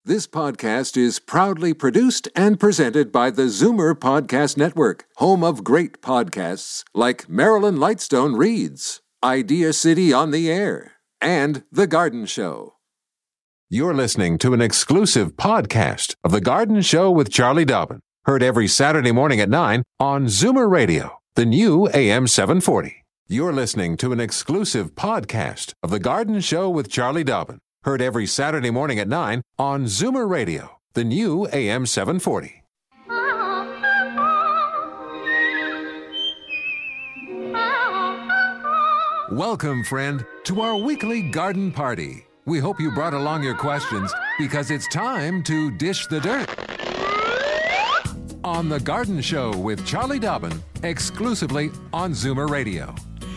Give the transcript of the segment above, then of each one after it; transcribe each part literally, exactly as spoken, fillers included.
This podcast is proudly produced and presented by the Zoomer Podcast Network, home of great podcasts like Marilyn Lightstone Reads, Idea City on the Air, and The Garden Show. You're listening to an exclusive podcast of The Garden Show with Charlie Dobbin, heard every Saturday morning at nine on Zoomer Radio, the new A M seven forty. You're listening to an exclusive podcast of The Garden Show with Charlie Dobbin, heard every Saturday morning at nine on Zoomer Radio, the new A M seven forty. Welcome, friend, to our weekly garden party. We hope you brought along your questions because it's time to dish the dirt. On The Garden Show with Charlie Dobbin, exclusively on Zoomer Radio.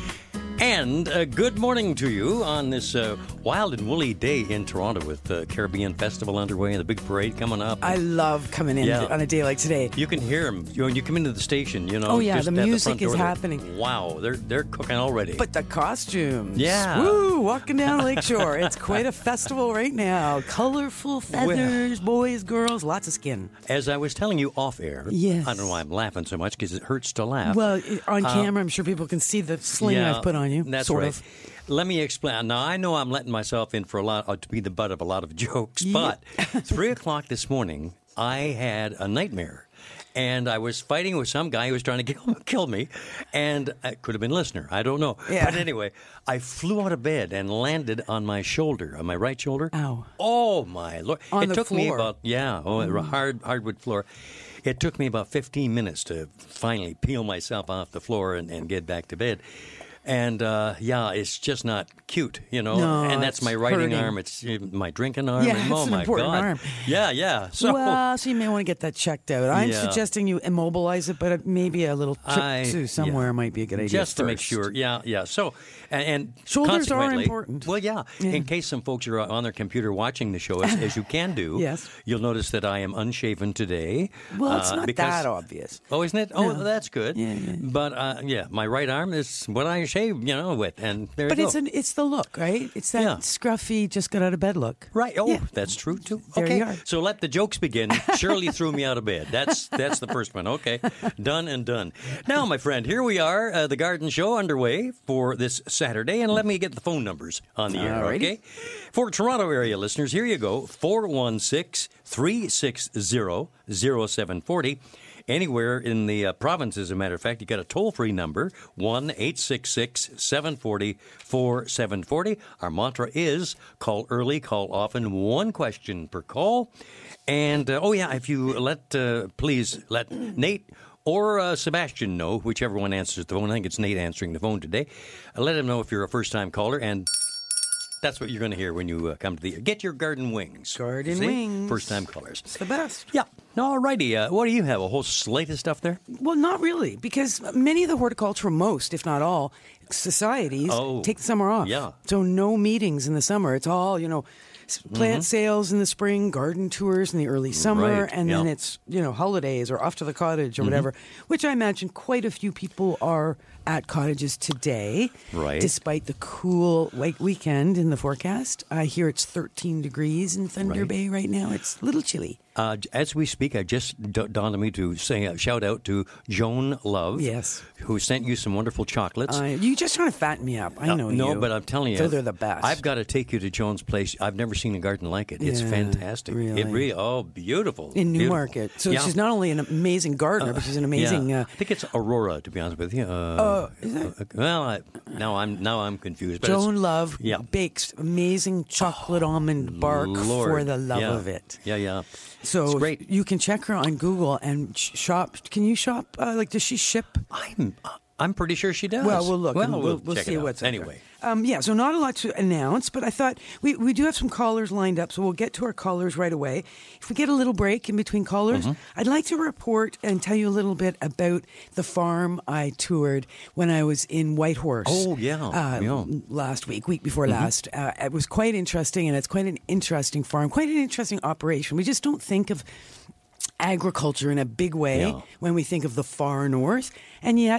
And uh, good morning to you on this uh, wild and woolly day in Toronto with the Caribbean Festival underway and the big parade coming up. I love coming in Yeah. on a day like today. You can hear them when you come into the station, you know. Oh, yeah, just the at music front is door, they're- happening. Wow, they're they're cooking already. But the costumes. Yeah. Woo, walking down Lakeshore. It's quite a festival right now. Colorful feathers, boys, girls, lots of skin. As I was telling you off air, Yes. I don't know why I'm laughing so much because it hurts to laugh. Well, on camera, I'm sure people can see the sling Yeah, I've put on you. That's sort right. of. Let me explain. Now, I know I'm letting myself in for a lot, uh, to be the butt of a lot of jokes, Yeah. but three o'clock this morning, I had a nightmare. And I was fighting with some guy who was trying to kill, kill me, and it could have been a listener. I don't know. Yeah. But anyway, I flew out of bed and landed on my shoulder, on my right shoulder. Ow. Oh, my Lord. On it the took me floor. about, yeah, oh, a hard, hardwood floor. It took me about fifteen minutes to finally peel myself off the floor and, and get back to bed. And, uh, yeah, it's just not cute, you know. No, and that's it's my writing hurting. arm. It's uh, my drinking arm. Yeah, and, it's oh, an my important God. arm. Yeah, yeah. So well, so you may want to get that checked out. I'm Yeah. suggesting you immobilize it, but maybe a little trip I- to somewhere yeah. might be a good idea. just to make first. sure. Yeah, yeah. So, and, and Shoulders are consequently- important. Well, yeah, Yeah. In case some folks are on their computer watching the show, as, as you can do, Yes. you'll notice that I am unshaven today. Well, it's uh, not because- that obvious. Oh, isn't it? Oh, No. that's good. Yeah, yeah. But uh, yeah, my right arm is what I shave, you know, with, and there But you it's go. an, it's the look, right? It's that Yeah. scruffy, just got out of bed look. Right. Oh, Yeah. that's true too. There okay. you are. So let the jokes begin. Shirley threw me out of bed. That's that's the first one. Okay. Done and done. Now, my friend, here we are, uh, the Garden Show underway for this Saturday, and let me get the phone numbers on the air. Alrighty. Okay. For Toronto area listeners, here you go: four one six, three six zero, zero seven four zero. Anywhere in the uh, province, as a matter of fact, you got a toll-free number, one eight six six, seven four zero, four seven four zero. Our mantra is call early, call often, one question per call. And, uh, oh, yeah, if you let, uh, please let Nate or uh, Sebastian know, whichever one answers the phone. I think it's Nate answering the phone today. Uh, let him know if you're a first-time caller, and that's what you're going to hear when you uh, come to the... Get your garden wings. Garden See? wings. First-time callers. It's the best. Yeah. All righty. Uh, what do you have? A whole slate of stuff there? Well, not really, because many of the horticultural, most, if not all, societies Oh, take the summer off. yeah. So no meetings in the summer. It's all, you know, s- plant sales in the spring, garden tours in the early summer, Mm-hmm. Right, and yeah. then it's, you know, holidays or off to the cottage or whatever, which I imagine quite a few people are at cottages today. Right. Despite the cool like weekend in the forecast. I hear it's thirteen degrees in Thunder Right. Bay right now. It's a little chilly. Uh, as we speak, I just d- dawned on me to say a shout out to Joan Love, Yes. who sent you some wonderful chocolates. Uh, you just trying to fatten me up. I Uh, know no, you. but I'm telling you, So they're the best. I've got to take you to Joan's place. I've never seen a garden like it. It's Yeah, fantastic. It really. really, oh, beautiful. in Beautiful. Newmarket. So Yeah. she's not only an amazing gardener, but she's an amazing. Yeah. Uh, I think it's Aurora, to be honest with you. Uh, is that- uh, well, I, now I'm now I'm confused. But it's- Joan Love yeah. bakes amazing chocolate almond bark Lord. for the love Yeah. of it. Yeah, yeah. So It's great. you can check her on Google and sh- shop. Can you shop? Uh, like, does she ship? I'm I'm pretty sure she does. Well, we'll look. Well, and we'll, we'll, we'll check see it out. what's up anyway. there. Um, yeah, so not a lot to announce, but I thought we, we do have some callers lined up, so we'll get to our callers right away. If we get a little break in between callers, Mm-hmm. I'd like to report and tell you a little bit about the farm I toured when I was in Whitehorse. Oh, yeah, Uh, yeah. Last week, week before last. Uh, it was quite interesting, and it's quite an interesting farm, quite an interesting operation. We just don't think of agriculture in a big way Yeah. when we think of the far north, and yet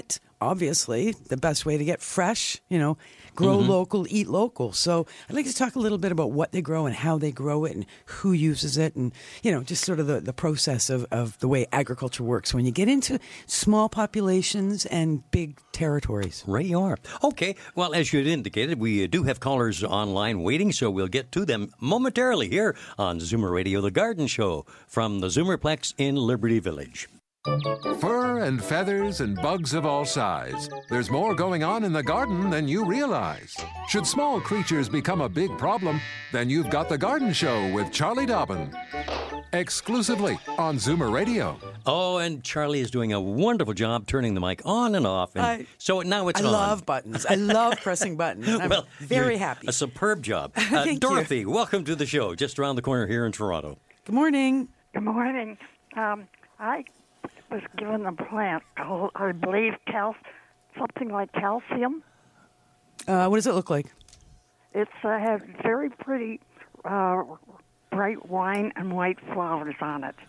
obviously, the best way to get fresh, you know, grow mm-hmm. local, eat local. So I'd like to talk a little bit about what they grow and how they grow it and who uses it and, you know, just sort of the, the process of, of the way agriculture works when you get into small populations and big territories. Right you are. Okay. Well, as you had indicated, we do have callers online waiting, so we'll get to them momentarily here on Zoomer Radio, The Garden Show from the Zoomerplex in Liberty Village. Fur and feathers and bugs of all size. There's more going on in the garden than you realize. Should small creatures become a big problem, then you've got The Garden Show with Charlie Dobbin. Exclusively on Zoomer Radio. Oh, and Charlie is doing a wonderful job turning the mic on and off. And I, so now it's I on. I love buttons. I love pressing buttons. I'm well, very happy. A superb job. Uh, Thank Dorothy, you. welcome to the show, just around the corner here in Toronto. Good morning. Good morning. Um, I was given a plant called, I believe, cal- something like calcium. Uh, what does it look like? It's uh, has very pretty uh, bright wine and white flowers on it.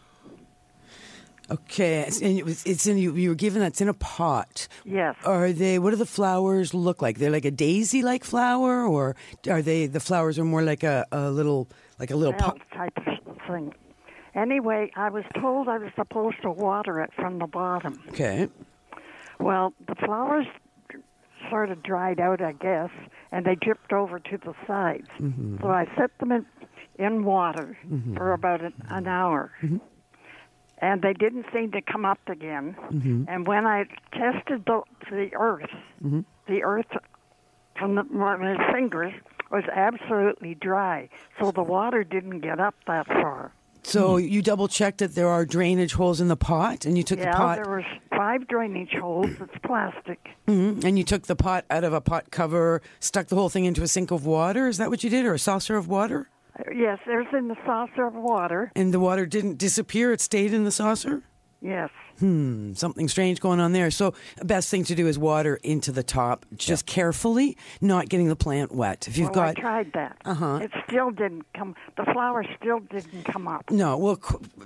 Okay, it's in, it's in you. You were given that. It's in a pot. Yes. Are they? What do the flowers look like? They're like a daisy-like flower, or are they? The flowers are more like a, a little, like a little pot type of thing. Anyway, I was told I was supposed to water it from the bottom. Okay. Well, the flowers sort of dried out, I guess, and they dripped over to the sides. Mm-hmm. So I set them in, in water mm-hmm. for about an, an hour. Mm-hmm. And they didn't seem to come up again. Mm-hmm. And when I tested the, the earth, mm-hmm. the earth from the, my fingers was absolutely dry. So the water didn't get up that far. So you double-checked that there are drainage holes in the pot, and you took yeah, the pot... there were five drainage holes. It's plastic. Mm-hmm. And you took the pot out of a pot cover, stuck the whole thing into a sink of water? Is that what you did, or a saucer of water? Yes, there's in the saucer of water. And the water didn't disappear? It stayed in the saucer? Yes. Hmm, something strange going on there. So the best thing to do is water into the top, just yeah. carefully, not getting the plant wet. If you've well, got, I tried that. Uh-huh. It still didn't come. The flowers still didn't come up. No, well,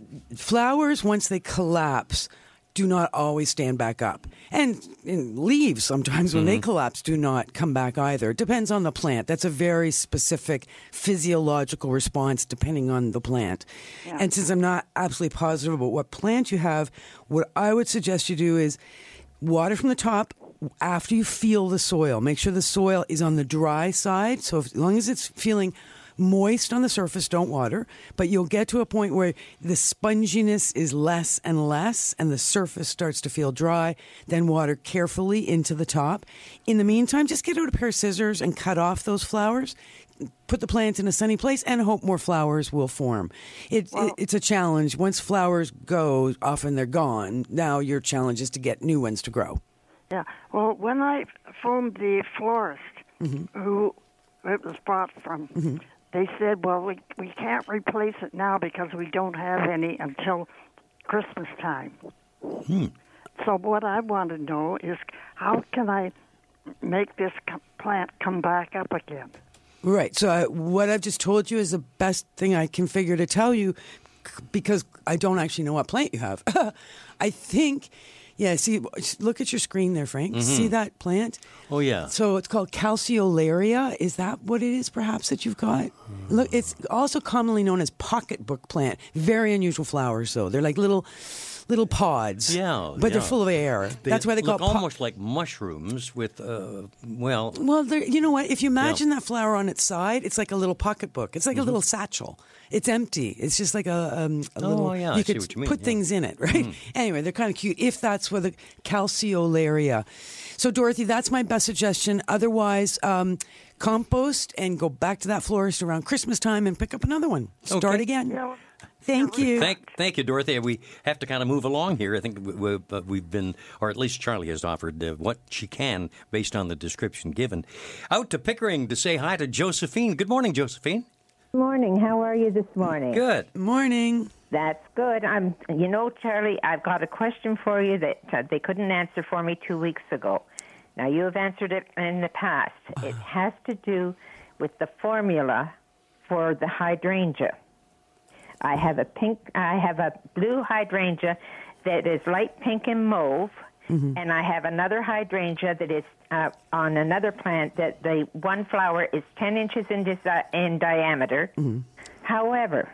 flowers, once they collapse, do not always stand back up. And, and leaves, sometimes when mm-hmm. they collapse, do not come back either. It depends on the plant. That's a very specific physiological response depending on the plant. Yeah. And since I'm not absolutely positive about what plant you have, what I would suggest you do is water from the top after you feel the soil. Make sure the soil is on the dry side. So if, as long as it's feeling moist on the surface, don't water, but you'll get to a point where the sponginess is less and less and the surface starts to feel dry. Then water carefully into the top. In the meantime, just get out a pair of scissors and cut off those flowers. Put the plant in a sunny place and hope more flowers will form. It, well, it, it's a challenge. Once flowers go, often they're gone. Now your challenge is to get new ones to grow. Yeah. Well, when I phoned the florist mm-hmm. who it was bought from, mm-hmm. they said, well, we, we can't replace it now because we don't have any until Christmas time. Hmm. So what I want to know is how can I make this plant come back up again? Right. So I, what I've just told you is the best thing I can figure to tell you because I don't actually know what plant you have. I think... Yeah, see, look at your screen there, Frank. Mm-hmm. See that plant? Oh, yeah. So it's called calceolaria. Is that what it is, perhaps, that you've got? Mm-hmm. Look, it's also commonly known as pocketbook plant. Very unusual flowers, though. They're like little... little pods. Yeah, but yeah. they're full of air. They That's why they call look it po- almost like mushrooms with, uh, well... Well, you know what? If you imagine yeah. that flower on its side, it's like a little pocketbook. It's like mm-hmm. a little satchel. It's empty. It's just like a, um, a oh, little... yeah, you I could see what you mean. put yeah. things in it, right? Mm-hmm. Anyway, they're kind of cute, if that's where the calceolaria. So, Dorothy, that's my best suggestion. Otherwise, um, compost and go back to that florist around Christmas time and pick up another one. Start okay. again. Yeah. Thank you. Thank, thank you, Dorothy. We have to kind of move along here. I think we, we, uh, we've been, or at least Charlie has offered uh, what she can based on the description given. Out to Pickering to say hi to Josephine. Good morning, Josephine. Good morning. How are you this morning? Good. Morning. That's good. I'm. You know, Charlie, I've got a question for you that uh, they couldn't answer for me two weeks ago. Now, you have answered it in the past. It has to do with the formula for the hydrangea. I have a pink. I have a blue hydrangea that is light pink and mauve, Mm-hmm. And I have another hydrangea that is uh, on another plant that the one flower is ten inches in, disi- in diameter. Mm-hmm. However,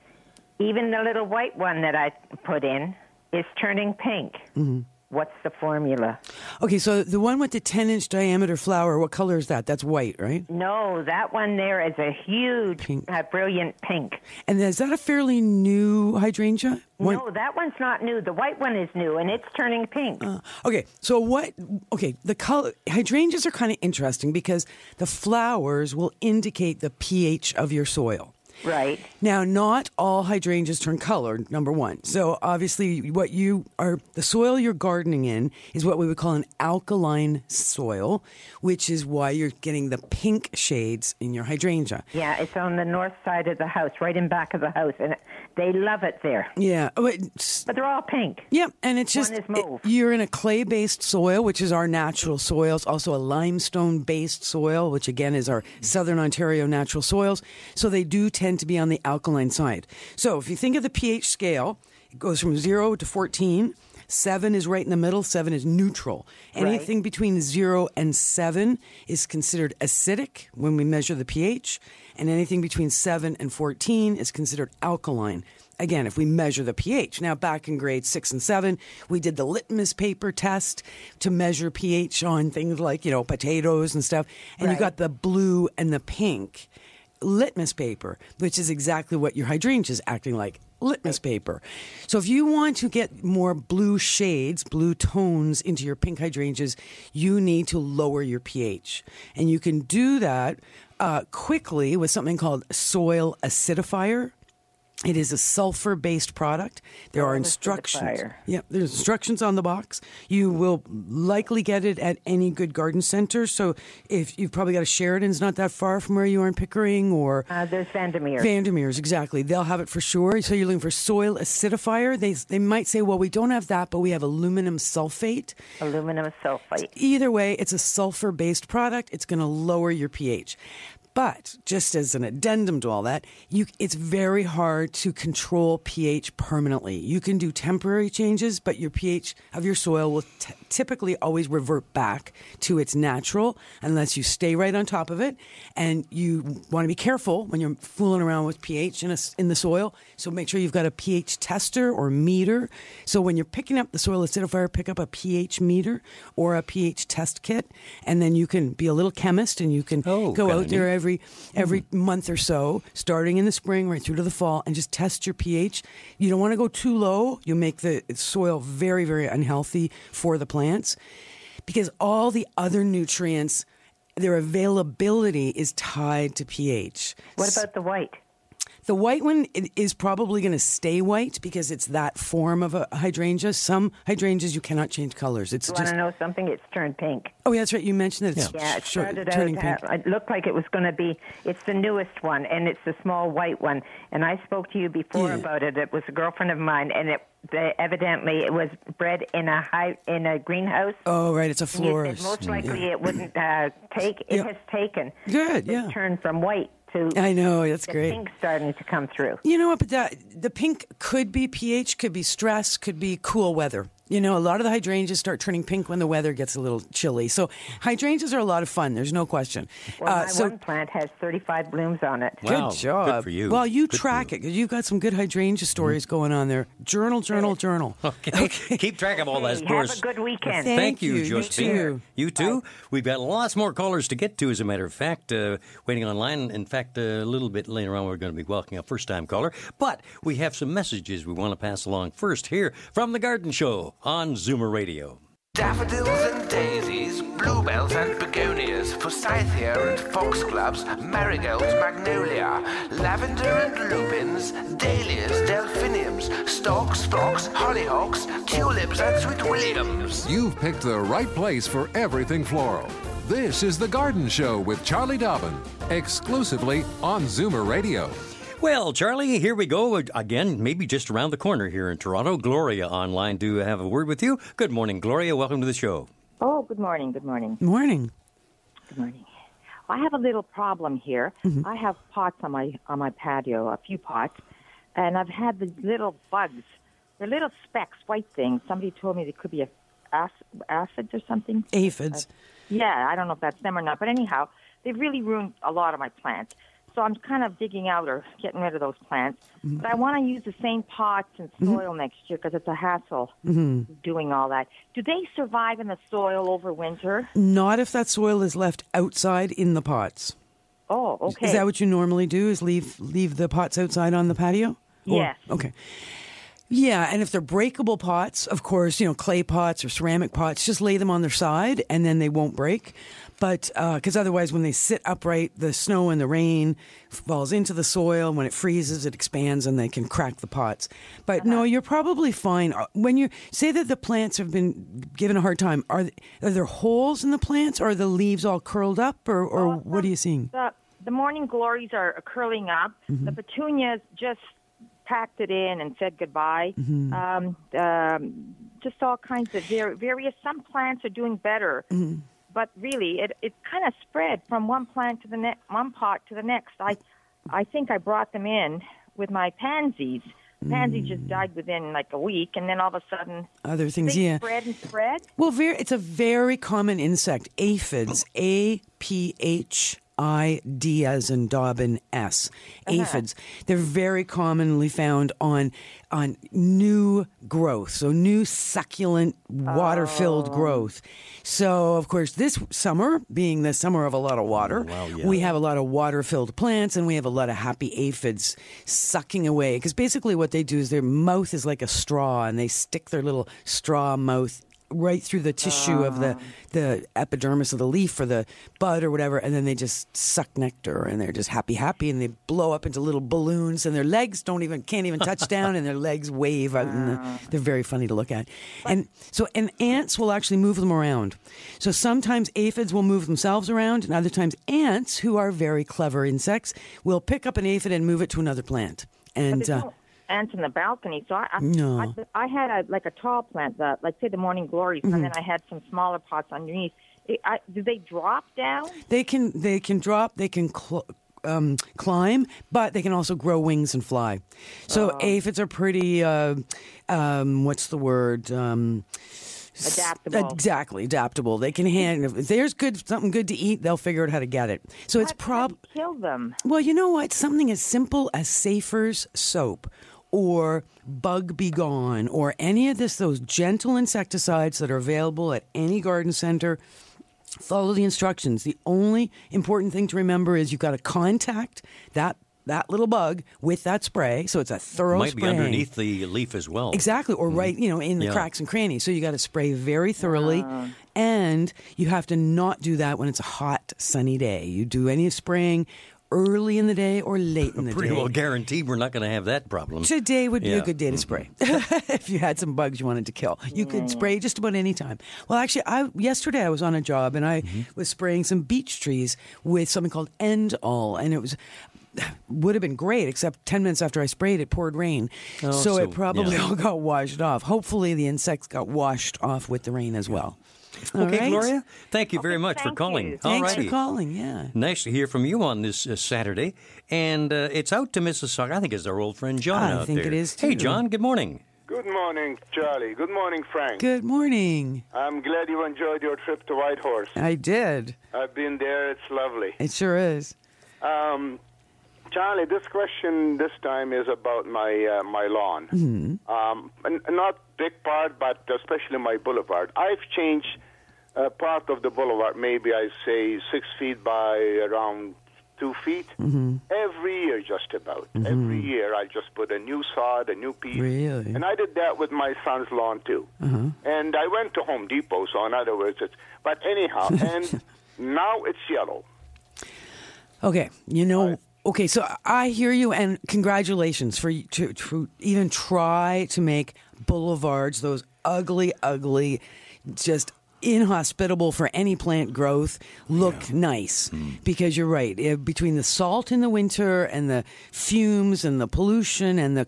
even the little white one that I put in is turning pink. Mm-hmm. What's the formula? Okay, so the one with the ten-inch diameter flower, what color is that? That's white, right? No, that one there is a huge, uh, brilliant pink. And is that a fairly new hydrangea? One... No, that one's not new. The white one is new, and it's turning pink. Uh, okay, so what? Okay, the color hydrangeas are kind of interesting because the flowers will indicate the pH of your soil. Right. Now, not all hydrangeas turn color, number one. So obviously what you are, the soil you're gardening in is what we would call an alkaline soil, which is why you're getting the pink shades in your hydrangea. Yeah, it's on the north side of the house, right in back of the house, and they love it there. Yeah. But they're all pink. Yeah, and it's just, one is mauve. It, you're in a clay-based soil, which is our natural soils, also a limestone-based soil, which again is our Southern Ontario natural soils. So they do tend to be on the alkaline side. So if you think of the pH scale, it goes from zero to fourteen. Seven is right in the middle. Seven is neutral. Anything right. between zero and seven is considered acidic when we measure the pH, and anything between seven and fourteen is considered alkaline. Again, if we measure the pH. Now, back in grade six and seven, we did the litmus paper test to measure pH on things like, you know, potatoes and stuff, and right. you got the blue and the pink litmus paper, which is exactly what your hydrangea is acting like, litmus paper. So if you want to get more blue shades, blue tones into your pink hydrangeas, you need to lower your pH. And you can do that uh, quickly with something called soil acidifier. It is a sulfur-based product. There are instructions. Yeah, there's instructions on the box. You will likely get it at any good garden center. So if you've probably got a Sheridan's not that far from where you are in Pickering, or uh, there's Vandermeer. Vandermeer's, exactly. They'll have it for sure. So you're looking for soil acidifier. They they might say, well, we don't have that, but we have aluminum sulfate. Aluminum sulfate. Either way, it's a sulfur-based product. It's going to lower your pH. But just as an addendum to all that, you, it's very hard to control pH permanently. You can do temporary changes, but your pH of your soil will t- typically always revert back to its natural unless you stay right on top of it. And you want to be careful when you're fooling around with pH in, a, in the soil. So make sure you've got a pH tester or meter. So when you're picking up the soil acidifier, pick up a pH meter or a pH test kit. And then you can be a little chemist and you can oh, go out there neat. every every mm. month or so, starting in the spring right through to the fall, and just test your pH. You don't want to go too low. You'll make the soil very, very unhealthy for the plants because all the other nutrients, their availability is tied to pH. What about the white? The white one is probably going to stay white because it's that form of a hydrangea. Some hydrangeas, you cannot change colors. It's you just... want to know something? It's turned pink. Oh, yeah, that's right. You mentioned that it's yeah, it short, started turning out, pink. Uh, it looked like it was going to be, it's the newest one, and it's the small white one. And I spoke to you before yeah. about it. It was a girlfriend of mine, and it the, evidently it was bred in a high, in a greenhouse. Oh, right. It's a florist. It, most likely yeah. it wouldn't uh, take, it yeah. has taken. Good, yeah. It's turned from white. To I know, that's the great. The pink starting to come through. You know what, but that, the pink could be pH, could be stress, could be cool weather. You know, a lot of the hydrangeas start turning pink when the weather gets a little chilly. So hydrangeas are a lot of fun. There's no question. Well, uh, my so, one plant has thirty-five blooms on it. Wow, good job. Good for you. Well, you good track you. it because you've got some good hydrangea stories mm-hmm. going on there. Journal, journal, journal. Okay. okay. Keep track of all that, of hey, course. Have a good weekend. Thank, Thank you, you Josephine. You too. You too. Bye. We've got lots more callers to get to, as a matter of fact, uh, waiting online. In fact, a little bit later on, we're going to be welcoming a first-time caller. But we have some messages we want to pass along first here from The Garden Show on Zoomer Radio. Daffodils and daisies, bluebells and begonias, forsythia and foxgloves, marigolds, magnolia, lavender and lupins, dahlias, delphiniums, stalks, phlox, hollyhocks, tulips and sweet williams. You've picked the right place for everything floral. This is The Garden Show with Charlie Dobbin, exclusively on Zoomer Radio. Well, Charlie, here we go again, maybe just around the corner here in Toronto. Gloria online to have a word with you. Good morning, Gloria. Welcome to the show. Oh, good morning. Good morning. Morning. Good morning. I have a little problem here. Mm-hmm. I have pots on my on my patio, a few pots, and I've had the little bugs. They're little specks, white things. Somebody told me there could be a, ac- acids or something. Aphids. Uh, yeah, I don't know if that's them or not. But anyhow, they've really ruined a lot of my plants. So I'm kind of digging out or getting rid of those plants. Mm-hmm. But I want to use the same pots and soil mm-hmm. next year because it's a hassle mm-hmm. doing all that. Do they survive in the soil over winter? Not if that soil is left outside in the pots. Oh, okay. Is that what you normally do, is leave leave the pots outside on the patio? Or, yes. Okay. Yeah, and if they're breakable pots, of course, you know, clay pots or ceramic pots, just lay them on their side and then they won't break. But because uh, otherwise, when they sit upright, the snow and the rain falls into the soil. And when it freezes, it expands and they can crack the pots. But uh-huh. no, you're probably fine. When you say that the plants have been given a hard time, are, are there holes in the plants, or are the leaves all curled up, or, or well, what are you seeing? The, the morning glories are curling up. Mm-hmm. The petunias just packed it in and said goodbye. Mm-hmm. Um, um, just all kinds of var- various. Some plants are doing better. Mm-hmm. But really, it it kind of spread from one plant to the next, one pot to the next. I, I think I brought them in with my pansies. Pansies mm. just died within like a week, and then all of a sudden, other things, they yeah, spread and spread. Well, very, it's a very common insect, aphids, A P H I D as in Dobbin S. Uh-huh. Aphids. They're very commonly found on on new growth, so new succulent, water-filled oh. growth. So, of course, this summer, being the summer of a lot of water, oh, wow, yeah. we have a lot of water-filled plants, and we have a lot of happy aphids sucking away. Because basically what they do is their mouth is like a straw, and they stick their little straw mouth right through the tissue uh. of the, the epidermis of the leaf or the bud or whatever, and then they just suck nectar, and they're just happy, happy, and they blow up into little balloons, and their legs don't even can't even touch down, and their legs wave out, and the, they're very funny to look at. And so, and ants will actually move them around. So sometimes aphids will move themselves around, and other times ants, who are very clever insects, will pick up an aphid and move it to another plant. And uh, ants in the balcony. So I I, no. I, I had a, like a tall plant, the, like say the morning glories, mm-hmm. and then I had some smaller pots underneath. It, I, do they drop down? They can. They can drop. They can cl- um, climb, but they can also grow wings and fly. So oh. aphids are pretty. Uh, um, what's the word? Um, Adaptable. Exactly, adaptable. They can hand. If there's good something good to eat, they'll figure out how to get it. So what it's prob. Kill them. Well, you know what? Something as simple as Safer's soap, or Bug Be Gone, or any of this, those gentle insecticides that are available at any garden center. Follow the instructions. The only important thing to remember is you've got to contact that that little bug with that spray, so it's a thorough Might spray. Might be underneath the leaf as well. Exactly, or mm-hmm. right, you know, in the yeah. cracks and crannies. So you got to spray very thoroughly, uh. and you have to not do that when it's a hot, sunny day. You do any spraying early in the day or late in the Pretty day. well guaranteed we're not going to have that problem. Today would be yeah. a good day to spray. If you had some bugs you wanted to kill, you could spray just about any time. Well, actually, I yesterday I was on a job and I mm-hmm. was spraying some beech trees with something called End All, and it was would have been great, except ten minutes after I sprayed, it poured rain. Oh, so, so it probably yeah. all got washed off. Hopefully the insects got washed off with the rain as well. All okay, right. Gloria, thank you very okay, much for calling. You. Thanks Alrighty. for calling, yeah. Nice to hear from you on this uh, Saturday. And uh, it's out to Mississauga. I think it's our old friend John I out think there. it is, too. Hey, John, good morning. Good morning, Charlie. Good morning, Frank. Good morning. I'm glad you enjoyed your trip to Whitehorse. I did. I've been there. It's lovely. It sure is. Um, Charlie, this question this time is about my uh, my lawn. Mm-hmm. Um, n- not big part, but especially my boulevard. I've changed uh, part of the boulevard, maybe I say six feet by around two feet. Mm-hmm. Every year, just about. Mm-hmm. Every year, I just put a new sod, a new piece. Really? And I did that with my son's lawn, too. Uh-huh. And I went to Home Depot, so in other words, it's... But anyhow, and now it's yellow. Okay, you know... Okay, so I hear you, and congratulations for you to, to even try to make boulevards, those ugly, ugly, just inhospitable for any plant growth, look yeah. nice. Mm. Because you're right, between the salt in the winter and the fumes and the pollution and the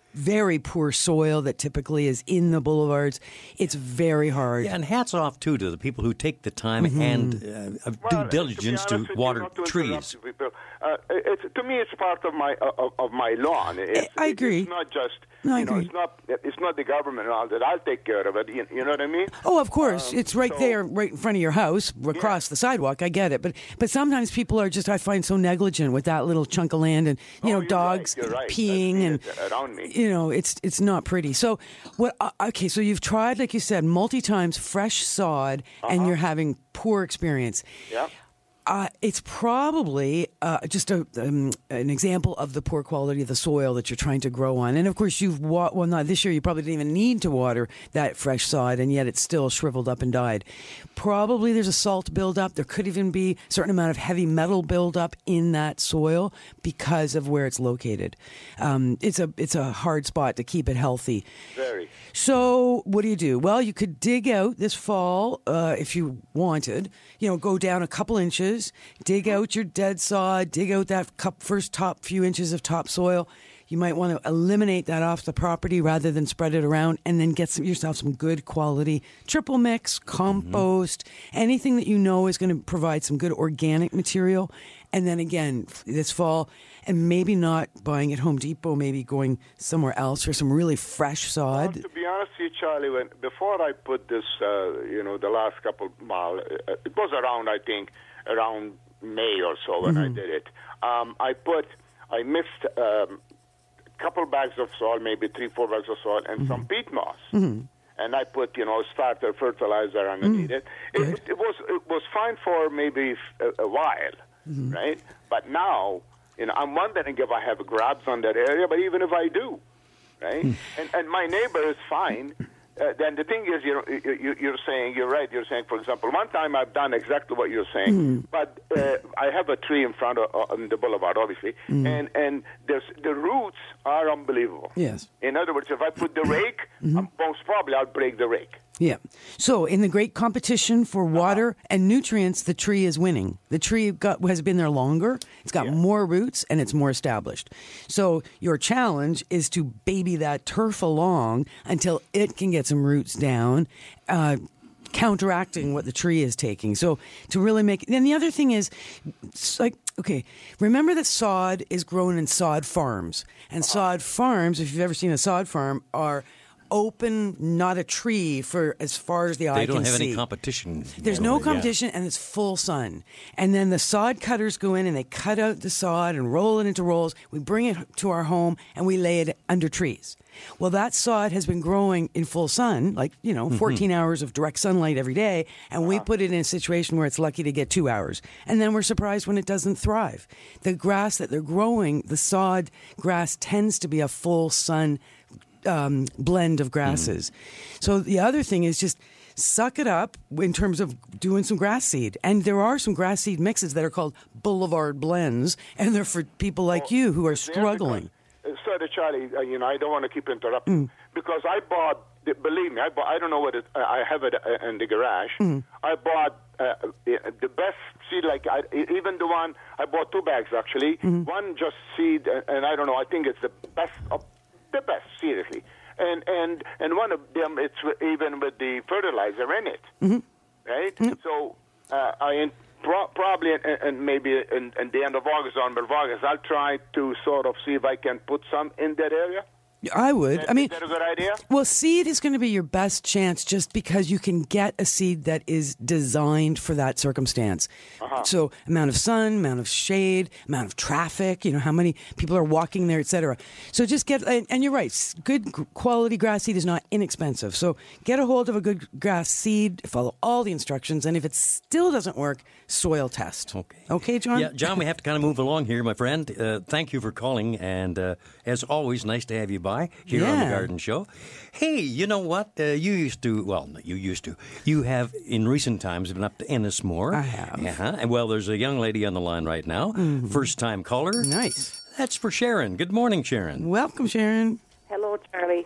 very poor soil that typically is in the boulevards. It's very hard. Yeah, and hats off, too, to the people who take the time Mm-hmm. and uh, Well, due diligence to, be to, honest with water you, not to trees. interrupt you people, Uh, it's, to me, it's part of my of, of my lawn. It's, I agree. It's not just No, I you know, agree. it's not it's not the government and all that. I'll take care of it. You, you know what I mean? Oh, of course. Um, it's right so- there, right in front of your house, across the sidewalk. I get it. But but sometimes people are just, I find, so negligent with that little chunk of land and, you Oh, know, you're dogs right, you're right. peeing I've and, seen it around me. you know, it's it's not pretty. So, what? Uh, okay, so you've tried, like you said, multi times fresh sod and you're having poor experience. Yeah. Uh, it's probably uh, just a, um, an example of the poor quality of the soil that you're trying to grow on. And of course, you've wa- well, not this year. You probably didn't even need to water that fresh sod, and yet it's still shriveled up and died. Probably there's a salt buildup. There could even be a certain amount of heavy metal buildup in that soil because of where it's located. Um, it's a it's a hard spot to keep it healthy. Very. So what do you do? Well, you could dig out this fall uh, if you wanted. You know, go down a couple inches, dig out your dead sod, dig out that cup, first top few inches of topsoil. You might want to eliminate that off the property rather than spread it around, and then get some, yourself some good quality triple mix, compost, anything that you know is going to provide some good organic material. And then again, this fall, and maybe not buying at Home Depot, maybe going somewhere else for some really fresh Well, sod. to be honest with you, Charlie, when before I put this, uh, you know, the last couple mile, uh, it was around, I think, around May or so when Mm-hmm. I did it. Um, I put, I mixed um, a couple bags of soil, maybe three, four bags of soil, and some peat moss. Mm-hmm. And I put, you know, starter fertilizer underneath it. It, it. It was it was fine for maybe a, a while, Mm-hmm. right? But now, you know, I'm wondering if I have grubs on that area. But even if I do, right? Hmm. And and my neighbor is fine. Uh, then the thing is, you're, you, you're saying, you're right, you're saying, for example, one time I've done exactly what you're saying, Hmm. but uh, I have a tree in front of uh, on the boulevard, obviously, and, and there's, the roots are unbelievable. Yes. In other words, if I put the rake, um, most probably I'll break the rake. Yeah. So in the great competition for water and nutrients, the tree is winning. The tree got, has been there longer. It's got more roots and it's more established. So your challenge is to baby that turf along until it can get some roots down, uh, counteracting what the tree is taking. So to really make, and the other thing is, it's like, okay, remember that sod is grown in sod farms. And sod farms, if you've ever seen a sod farm, are open, not a tree for as far as the eye They can don't have see. any competition. There's no Yeah. competition, and it's full sun. And then the sod cutters go in and they cut out the sod and roll it into rolls. We bring it to our home and we lay it under trees. Well, that sod has been growing in full sun, like, you know, fourteen hours of direct sunlight every day, and we put it in a situation where it's lucky to get two hours. And then we're surprised when it doesn't thrive. The grass that they're growing, the sod grass, tends to be a full sun um, blend of grasses. So the other thing is just suck it up in terms of doing some grass seed. And there are some grass seed mixes that are called boulevard blends, and they're for people like you who are struggling. Uh, Sorry, Charlie, uh, you know, I don't want to keep interrupting because I bought, believe me, I bought, I don't know what it, I have it uh, in the garage. I bought uh, the best seed, like I, even the one, I bought two bags actually. One just seed, and, and I don't know, I think it's the best of the best, seriously. And and and one of them, it's even with the fertilizer in it, mm-hmm. right? Mm-hmm. So uh, I pro- probably, and, and maybe in, in the end of August, on of August, I'll try to sort of see if I can put some in that area. I would. Is, I mean, is that a good idea? Well, seed is going to be your best chance just because you can get a seed that is designed for that circumstance. Uh-huh. So amount of sun, amount of shade, amount of traffic, you know, how many people are walking there, et cetera. So just get, and, and you're right, good quality grass seed is not inexpensive. So get a hold of a good grass seed, follow all the instructions, and if it still doesn't work, soil test. Okay. Okay, John? Yeah, John, we have to kind of move along here, my friend. Uh, thank you for calling, and uh, as always, nice to have you by here on the Yeah. Garden Show. Hey, you know what? Uh, you used to, well, no, you used to. You have, in recent times, been up to Ennismore. I have. Uh-huh. And, well, there's a young lady on the line right now. Mm-hmm. First-time caller. Nice. That's for Sharon. Good morning, Sharon. Welcome, Sharon. Hello, Charlie.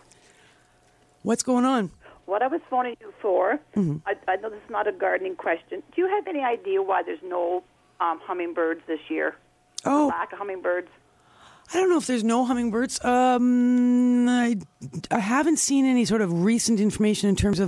What's going on? What I was phoning you for, Mm-hmm. I, I know this is not a gardening question. Do you have any idea why there's no um, hummingbirds this year? Oh. Lack of hummingbirds? I don't know if there's no hummingbirds. Um, I, I haven't seen any sort of recent information in terms of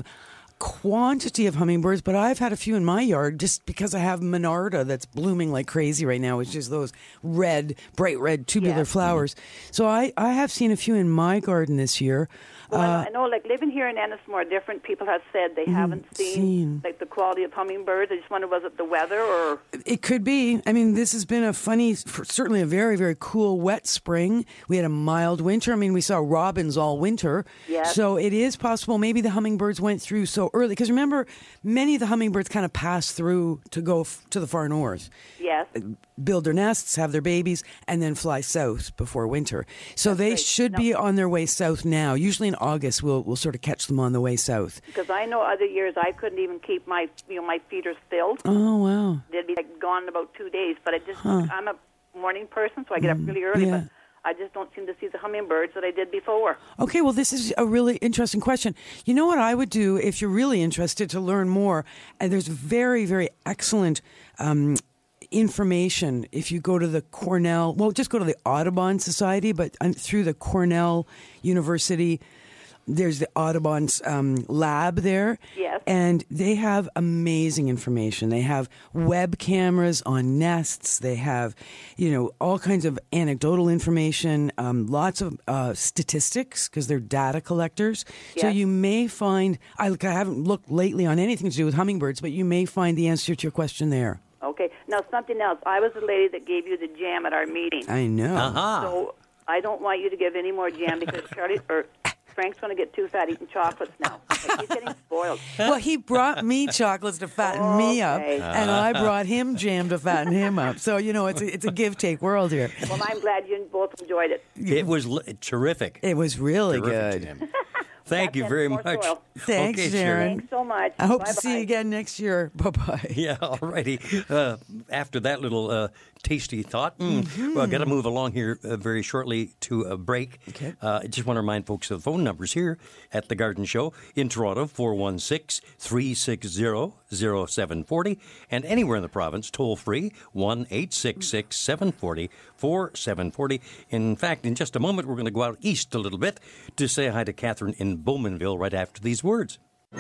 quantity of hummingbirds, but I've had a few in my yard just because I have Monarda that's blooming like crazy right now, which is those red, bright red tubular Yes. flowers. So I, I have seen a few in my garden this year. Well, Uh, I know, like living here in Ennismore, different people have said they haven't seen, seen. like the quality of hummingbirds. I just wonder, was it the weather or? It could be. I mean, this has been a funny, certainly a very, very cool, wet spring. We had a mild winter. I mean, we saw robins all winter. Yes. So it is possible maybe the hummingbirds went through so early. Because remember, many of the hummingbirds kind of pass through to go f- to the far north. Yes. Build their nests, have their babies, and then fly south before winter. So they right. should No. be on their way south now. Usually in August, we'll we'll sort of catch them on the way south. Because I know other years I couldn't even keep my, you know, my feeders filled. Oh wow! They'd be like gone in about two days. But I just, I'm a morning person, so I get up really early. yeah. But I just don't seem to see the hummingbirds that I did before. Okay, well, this is a really interesting question. You know what I would do if you're really interested to learn more? And there's very, very excellent um, information if you go to the Cornell, well, just go to the Audubon Society, but um, through the Cornell University, there's the Audubon's um, lab there. Yes. And they have amazing information. They have web cameras on nests. They have, you know, all kinds of anecdotal information, um, lots of uh, statistics because they're data collectors. So Yes. you may find, I, look, I haven't looked lately on anything to do with hummingbirds, but you may find the answer to your question there. Okay. Now, something else. I was the lady that gave you the jam at our meeting. I know. Aha. So I don't want you to give any more jam because Charlie or Frank's going to get too fat eating chocolates now. Like, he's getting spoiled. Well, he brought me chocolates to fatten me up, Okay. and I brought him jam to fatten him up. So, you know, it's a, it's a give-take world here. Well, I'm glad you both enjoyed it. It was li- terrific. It was really Terrific, good. Jim. Thank you That's very more much. soil. Thanks, Okay, Sharon. Thanks so much. I hope Bye-bye. to see you again next year. Bye-bye. Yeah, all righty. Uh, after that little uh, tasty thought, mm, well, I've got to move along here uh, very shortly to a break. Okay. Uh, I just want to remind folks of the phone numbers here at The Garden Show in Toronto, four one six, three six zero, zero seven four zero, and anywhere in the province, toll free, one eight six six, seven four zero, four seven four zero. In fact, in just a moment, we're going to go out east a little bit to say hi to Catherine in Bowmanville right after these words.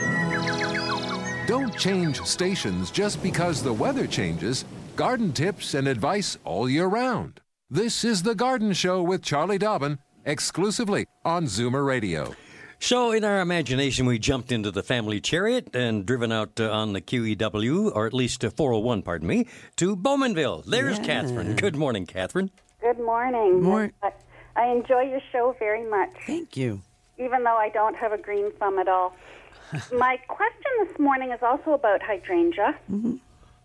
Don't change stations just because the weather changes. Garden tips and advice all year round. This is The Garden Show with Charlie Dobbin, exclusively on Zoomer Radio. So, in our imagination, we jumped into the family chariot and driven out uh, on the Q E W, or at least uh, four oh one, pardon me, to Bowmanville. There's Yeah. Catherine. Good morning, Catherine. Good morning. Mor- I, I enjoy your show very much, Thank you. even though I don't have a green thumb at all. My question this morning is also about hydrangea. Mm-hmm.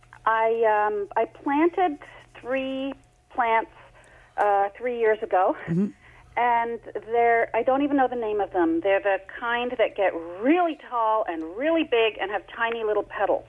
I um, I planted three plants uh, three years ago, Mm-hmm. and they're I don't even know the name of them. They're the kind that get really tall and really big and have tiny little petals.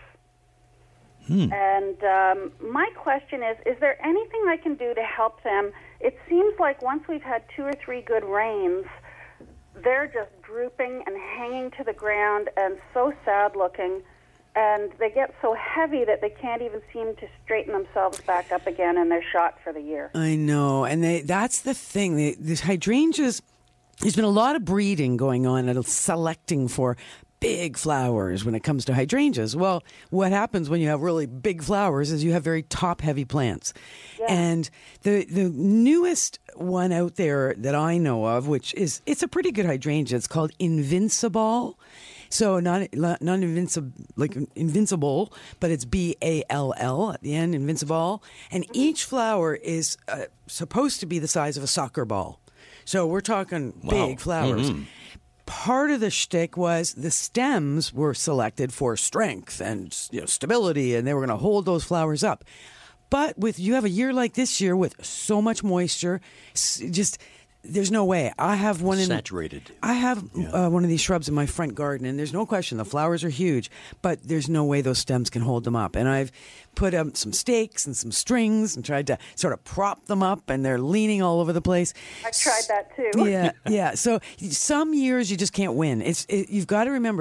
Hmm. And um, my question is, is there anything I can do to help them? It seems like once we've had two or three good rains, they're just drooping and hanging to the ground and so sad looking, and they get so heavy that they can't even seem to straighten themselves back up again, and they're shot for the year. I know, and they, that's the thing. They, these hydrangeas, there's been a lot of breeding going on and selecting for big flowers when it comes to hydrangeas. Well, what happens when you have really big flowers is you have very top-heavy plants. And the the newest one out there that I know of, which is, it's a pretty good hydrangea, it's called Invincible. So not not invincible, like invincible, but it's B A L L at the end, Invincible. And each flower is uh, supposed to be the size of a soccer ball. So we're talking big flowers. Mm-hmm. Part of the shtick was the stems were selected for strength and, you know, stability, and they were going to hold those flowers up. But with you have a year like this year with so much moisture, s- just there's no way. I have one in Saturated. I have uh, one of these shrubs in my front garden, and there's no question the flowers are huge, but there's no way those stems can hold them up. And I've put um, some stakes and some strings and tried to sort of prop them up, and they're leaning all over the place. I tried that too. Yeah, yeah. So some years you just can't win. It's it, you've got to remember it.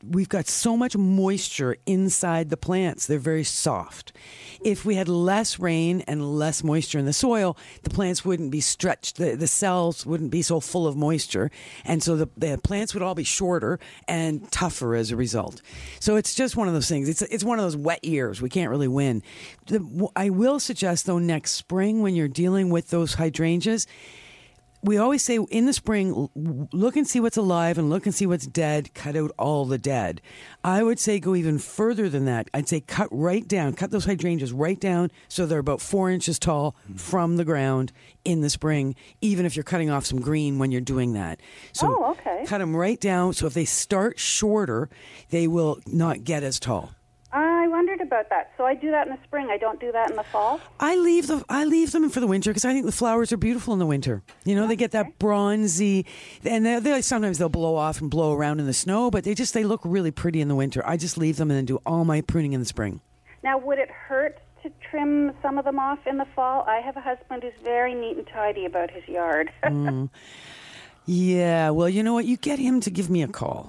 we've got so much moisture inside the plants. They're very soft. If we had less rain and less moisture in the soil, the plants wouldn't be stretched. The, the cells wouldn't be so full of moisture. And so the, the plants would all be shorter and tougher as a result. So it's just one of those things. It's, it's one of those wet years. We can't really win. The, I will suggest, though, next spring when you're dealing with those hydrangeas, we always say in the spring, look and see what's alive and look and see what's dead. Cut out all the dead. I would say go even further than that. I'd say cut right down. Cut those hydrangeas right down so they're about four inches tall from the ground in the spring, even if you're cutting off some green when you're doing that. So oh, okay. Cut them right down. So if they start shorter, they will not get as tall. I wondered about that. So I do that in the spring. I don't do that in the fall. I leave the I leave them for the winter because I think the flowers are beautiful in the winter. You know, okay. They get that bronzy, and they, they sometimes they'll blow off and blow around in the snow, but they just they look really pretty in the winter. I just leave them and then do all my pruning in the spring. Now, would it hurt to trim some of them off in the fall? I have a husband who's very neat and tidy about his yard. mm. Yeah, well, you know what? You get him to give me a call.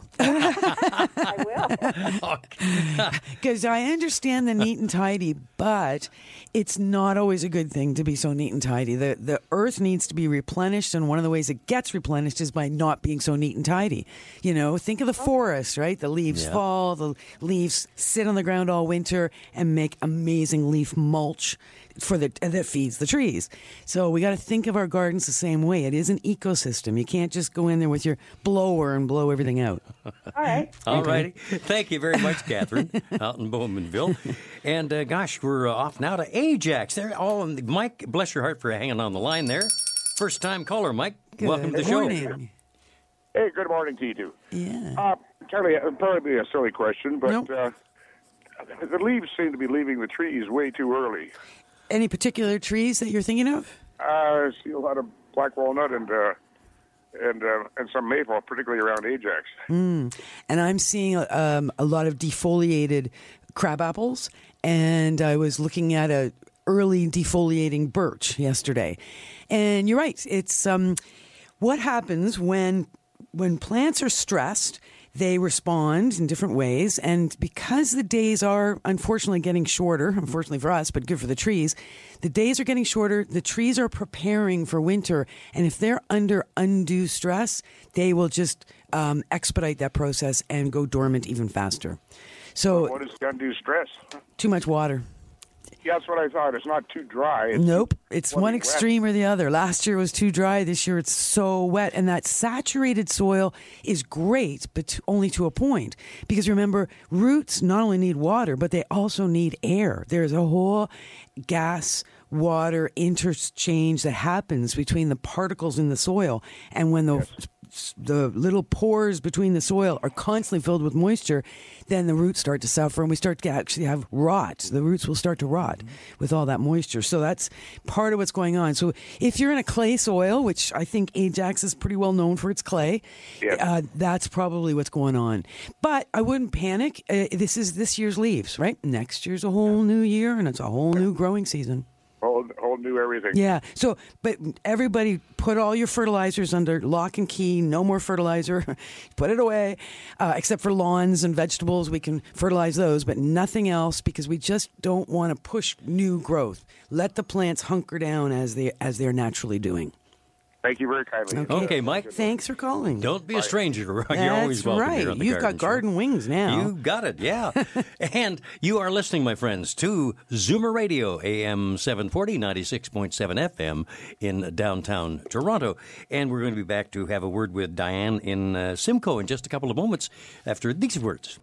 I will. Because I understand the neat and tidy, but it's not always a good thing to be so neat and tidy. The the earth needs to be replenished, and one of the ways it gets replenished is by not being so neat and tidy. You know, think of the forest, right? The leaves Yeah. fall, the leaves sit on the ground all winter and make amazing leaf mulch for the that feeds the trees. So we got to think of our gardens the same way. It is an ecosystem. You can't just go in there with your blower and blow everything out. All right. All righty. Thank you very much, Catherine, out in Bowmanville. And uh, gosh, we're uh, off now to Ajax. There, all Mike, bless your heart for hanging on the line there. First time caller, Mike. Good Welcome to the show. morning. Hey, good morning to you two. Yeah. Uh, Charlie, uh, probably a silly question, but Nope. uh, the leaves seem to be leaving the trees way too early. Any particular trees that you're thinking of? Uh, I see a lot of black walnut and uh, and uh, and some maple, particularly around Ajax. Mm. And I'm seeing um, a lot of defoliated crab apples, and I was looking at a early defoliating birch yesterday. And you're right. It's um, what happens when when plants are stressed. They respond in different ways, and because the days are unfortunately getting shorter, unfortunately for us, but good for the trees, the days are getting shorter, the trees are preparing for winter, and if they're under undue stress, they will just um, expedite that process and go dormant even faster. So, What is undue stress? too much water. Yeah, that's what I thought. It's not too dry. It's Nope. It's plenty one wet. extreme or the other. Last year was too dry. This year it's so wet. And that saturated soil is great, but to, only to a point. Because remember, roots not only need water, but they also need air. There's a whole gas water interchange that happens between the particles in the soil. And when the the little pores between the soil are constantly filled with moisture, then the roots start to suffer and we start to actually have rot. The roots will start to rot mm-hmm. with all that moisture. So that's part of what's going on. So if you're in a clay soil, which I think Ajax is pretty well known for its clay, Yeah. uh, that's probably what's going on. But I wouldn't panic. Uh, this is this year's leaves, right? Next year's a whole new year and it's a whole new growing season. Whole, whole new everything. Yeah. So, but everybody put all your fertilizers under lock and key. No more fertilizer. Put it away. Uh, except for lawns and vegetables, we can fertilize those, but nothing else because we just don't want to push new growth. Let the plants hunker down as they as they're naturally doing. Thank you very kindly. Okay, Okay, Mike. Thanks for calling. Don't be a stranger. You're That's always welcome right. here on the You've Garden got Show. garden wings now. You got it, yeah. And you are listening, my friends, to Zoomer Radio, A M seven forty, ninety-six point seven F M in downtown Toronto. And we're going to be back to have a word with Diane in uh, Simcoe in just a couple of moments after these words.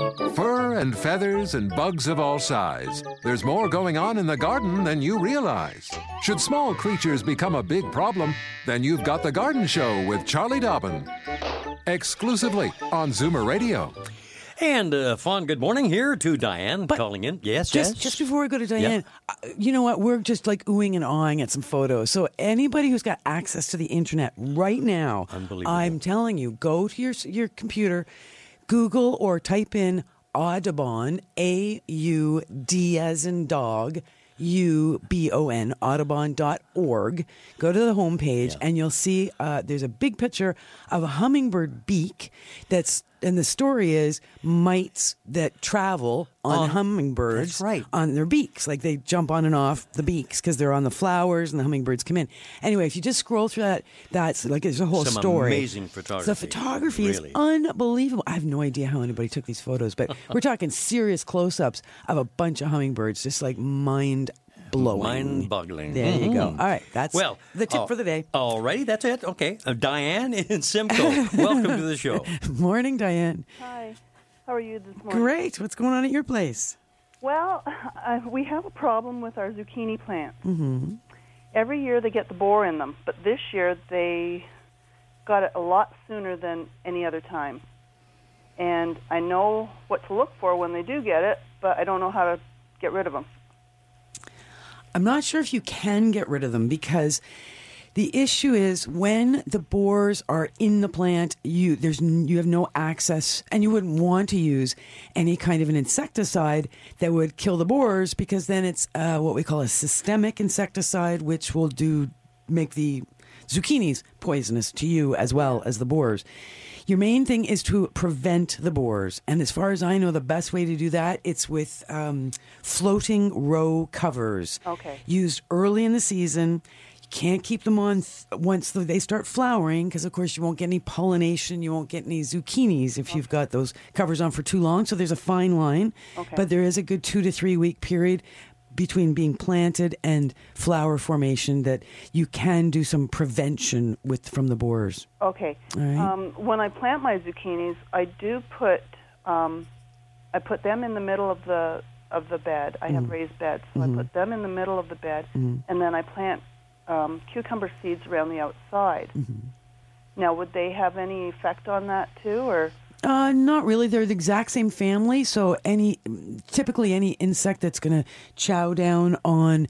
Fur and feathers and bugs of all size. There's more going on in the garden than you realize. Should small creatures become a big problem, then you've got The Garden Show with Charlie Dobbin. Exclusively on Zoomer Radio. And uh, Fawn, good morning here to Diane But calling in. Yes, Just, yes. just before we go to Diane, uh, you know what? We're just like oohing and awing at some photos. So anybody who's got access to the internet right now, Unbelievable. I'm telling you, go to your your computer, Google or type in Audubon, A U D as in dog, U B O N, audubon dot org. Go to the homepage yeah. and you'll see uh, there's a big picture of a hummingbird beak that's, and the story is mites that travel on Oh, hummingbirds that's right. on their beaks. Like they jump on and off the beaks because they're on the flowers and the hummingbirds come in. Anyway, if you just scroll through that, that's like it's a whole Some story. amazing photography. The photography Really. is unbelievable. I have no idea how anybody took these photos, but we're talking serious close-ups of a bunch of hummingbirds, just like mind blowing. Mind-boggling. There you go. All right, that's Well, the tip oh, for the day. All righty, that's it. Okay. Uh, Diane in Simcoe, welcome to the show. Morning, Diane. Hi. How are you this morning? Great. What's going on at your place? Well, uh, we have a problem with our zucchini plants. Mm-hmm. Every year they get the borer in them, but this year they got it a lot sooner than any other time. And I know what to look for when they do get it, but I don't know how to get rid of them. I'm not sure if you can get rid of them because the issue is when the borers are in the plant, you there's n- you have no access, and you wouldn't want to use any kind of an insecticide that would kill the borers because then it's uh, what we call a systemic insecticide, which will do make the zucchinis poisonous to you as well as the borers. Your main thing is to prevent the borers. And as far as I know, the best way to do that, it's with um, floating row covers. Okay. Used early in the season. You can't keep them on th- once they start flowering because, of course, you won't get any pollination. You won't get any zucchinis if okay. you've got those covers on for too long. So there's a fine line. Okay. But there is a good two to three week period between being planted and flower formation that you can do some prevention with from the borers. Okay. All right. Um, when I plant my zucchinis, I do put um, I put them in the middle of the of the bed. I have Mm. raised beds, so Mhm. I put them in the middle of the bed, Mhm. and then I plant um, cucumber seeds around the outside. Mhm. Now, would they have any effect on that too, or? Uh, not really. They're the exact same family. So any, typically any insect that's going to chow down on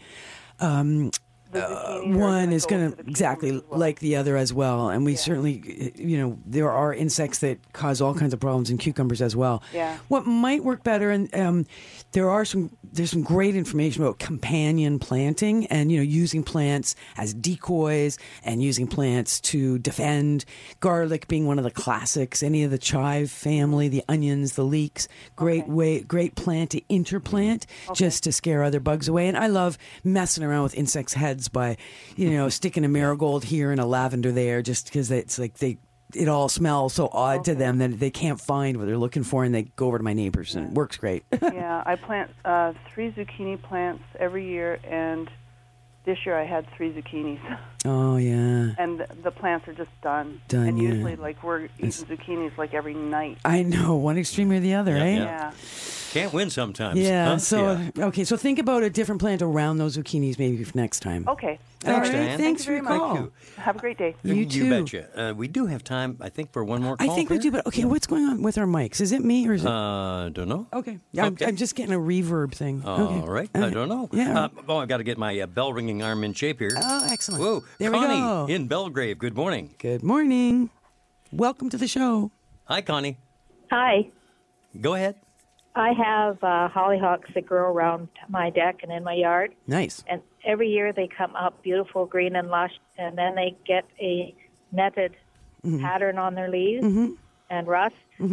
um, uh, one is going to exactly like the other as well. And we Yeah. certainly, you know, there are insects that cause all kinds of problems in cucumbers as well. Yeah. What might work better, and um, there are some, there's some great information about companion planting and, you know, using plants as decoys and using plants to defend. Garlic being one of the classics. Any of the chive family, the onions, the leeks. Great Okay. way, great plant to interplant just to scare other bugs away. And I love messing around with insects' heads by, you know, sticking a marigold here and a lavender there, just because it's like they. It all smells so odd Okay. to them that they can't find what they're looking for, and they go over to my neighbors, and it works great. Yeah, I plant uh, three zucchini plants every year, and this year I had three zucchinis. Oh yeah, And the, the plants are just done. Done, And yeah. usually, like, we're eating It's- zucchinis like every night. I know, one extreme or the other, Yeah, eh? yeah. Yeah. Can't win sometimes. Yeah, huh? so Yeah. okay, so think about a different plant around those zucchinis maybe for next time. Okay. All Thanks, right, Diane. Thanks Thank you for very your much. call. you. Have a great day. You too. betcha. Uh, we do have time, I think, for one more call. I think we here. do, but okay, what's going on with our mics? Is it me or is it? Uh, don't know. okay, yeah, I'm, okay. I'm just getting a reverb thing. All okay. right. All I don't know. Yeah. Uh, oh, I've got to get my uh, bell ringing arm in shape here. Oh, excellent. Whoa. There we Connie go. in Belgrave. Good morning. Good morning. Welcome to the show. Hi, Connie. Hi. Go ahead. I have uh, hollyhocks that grow around my deck and in my yard. Nice. And every year they come up beautiful, green, and lush, and then they get a netted Mm-hmm. pattern on their leaves and rust.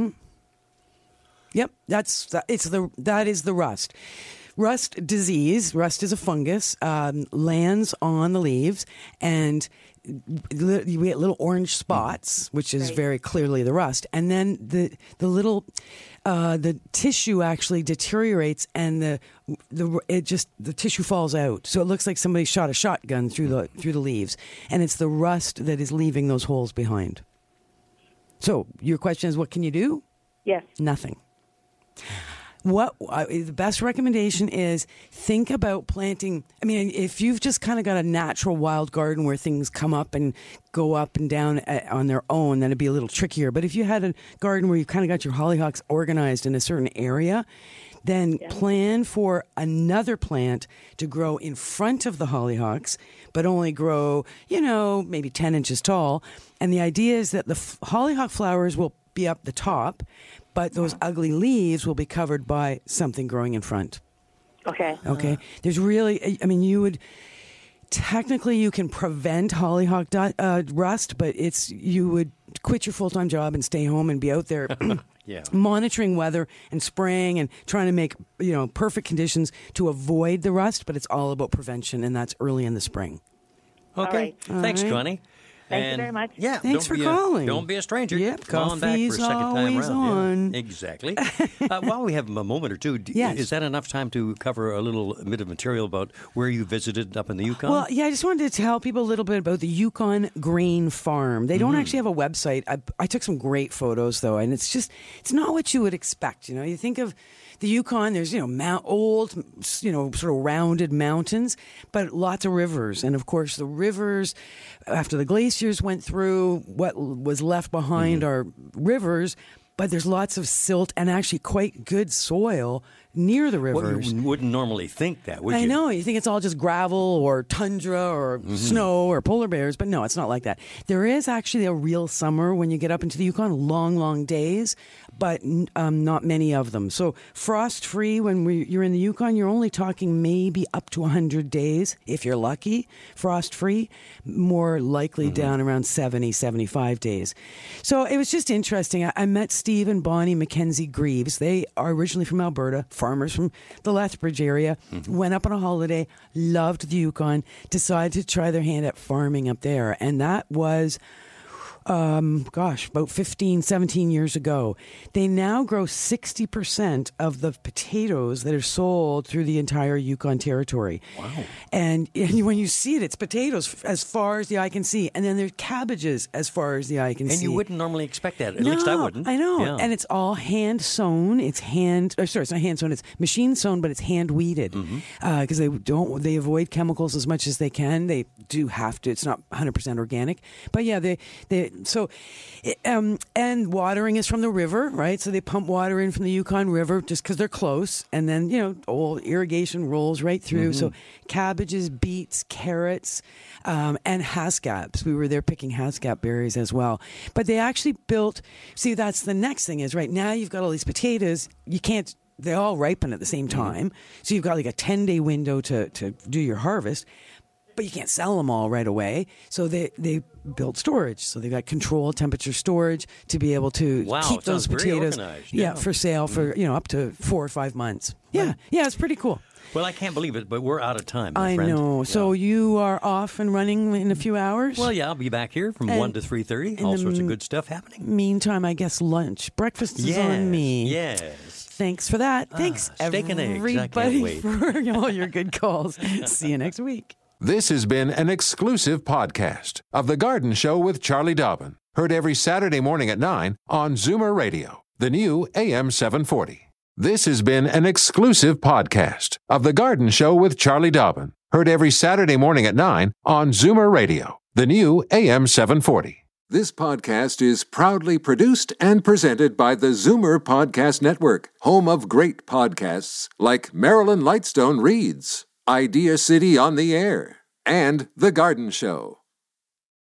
Yep, that's that- it's the that is the rust. Rust disease. Rust is a fungus. Um, lands on the leaves, and li- you get little orange spots, which is Right. very clearly the rust. And then the the little uh, the tissue actually deteriorates, and the the it just the tissue falls out. So it looks like somebody shot a shotgun through the through the leaves, and it's the rust that is leaving those holes behind. So your question is, what can you do? Yes. Nothing. What uh, the best recommendation is, think about planting. I mean, if you've just kind of got a natural wild garden where things come up and go up and down uh, on their own, then it'd be a little trickier. But if you had a garden where you kind of got your hollyhocks organized in a certain area, then plan for another plant to grow in front of the hollyhocks, but only grow, you know, maybe ten inches tall. And the idea is that the f- hollyhock flowers will be up the top, but those ugly leaves will be covered by something growing in front. Okay. Okay. There's really, I mean, you would, technically you can prevent hollyhock di- uh, rust, but it's, you would quit your full-time job and stay home and be out there yeah. monitoring weather and spraying and trying to make, you know, perfect conditions to avoid the rust, but it's all about prevention, and that's early in the spring. Okay. All Thanks, right. Connie. Thank you And- very much. Yeah. Thanks don't for be a- calling. don't be a stranger. Yep, Come on back for a coffee's second time always around. on. Yeah, exactly. uh, while we have a moment or two, d- Yes. is that enough time to cover a little bit of material about where you visited up in the Yukon? Well, yeah, I just wanted to tell people a little bit about the Yukon Grain Farm. They don't Mhm. actually have a website. I, I took some great photos, though, and it's just, it's not what you would expect. You know, you think of the Yukon, there's, you know, mount, old, you know, sort of rounded mountains, but lots of rivers. And of course, the rivers, after the glaciers went through, what was left behind Mm-hmm. are rivers, but there's lots of silt and actually quite good soil near the Well, rivers. you wouldn't normally think that, would I you? know. You think it's all just gravel or tundra or Mm-hmm. snow or polar bears, but no, it's not like that. There is actually a real summer when you get up into the Yukon, long, long days, but um, not many of them. So frost-free, when we, you're in the Yukon, you're only talking maybe up to one hundred days, if you're lucky, frost-free, more likely Mm-hmm. down around seventy, seventy-five days. So it was just interesting. I, I met Steve and Bonnie Mackenzie Greaves. They are originally from Alberta, farmers from the Lethbridge area, Mm-hmm. went up on a holiday, loved the Yukon, decided to try their hand at farming up there. And that was, um, gosh, about fifteen, seventeen years ago. They now grow sixty percent of the potatoes that are sold through the entire Yukon territory. Wow. And, and when you see it, it's potatoes as far as the eye can see. And then there's cabbages as far as the eye can And see. you wouldn't normally expect that. At No, least I wouldn't. I know. Yeah. And it's all hand sewn. It's hand, or sorry, it's not hand sewn. It's machine sewn, but it's hand weeded because Mm-hmm. they don't. They avoid chemicals as much as they can. They do have to. It's not one hundred percent organic, but yeah, they they so. Um, and watering is from the river, right? So they pump water in from the Yukon River just because they're close, and then you know, old irrigation rolls right through. Mm-hmm. So cabbages, beets, carrots, um, and haskaps. We were there picking haskap berries as well. But they actually built. See, that's the next thing is right now you've got all these potatoes. You can't. They all ripen at the same time. So you've got like a ten day window to to do your harvest. But you can't sell them all right away. So they, they built storage. So they've got controlled temperature storage to be able to Wow, keep it those sounds very potatoes organized, yeah. yeah. for sale for, you know, up to four or five months. Yeah. Yeah, it's pretty cool. Well, I can't believe it, but we're out of time, my I friend. know. So you are off and running in a few hours? Well, yeah, I'll be back here from And one to three thirty. in All the sorts of m- good stuff happening. Meantime, I guess lunch. Breakfast is Yes, on me. yes. Thanks for that. Thanks, steak and eggs. I can't everybody, wait. for all your good calls. See you next week. This has been an exclusive podcast of The Garden Show with Charlie Dobbin. Heard every Saturday morning at nine on Zoomer Radio, the new A M seven forty. This has been an exclusive podcast of The Garden Show with Charlie Dobbin. Heard every Saturday morning at nine on Zoomer Radio, the new A M seven forty. This podcast is proudly produced and presented by the Zoomer Podcast Network, home of great podcasts like Marilyn Lightstone Reads, Idea City on the Air, and The Garden Show.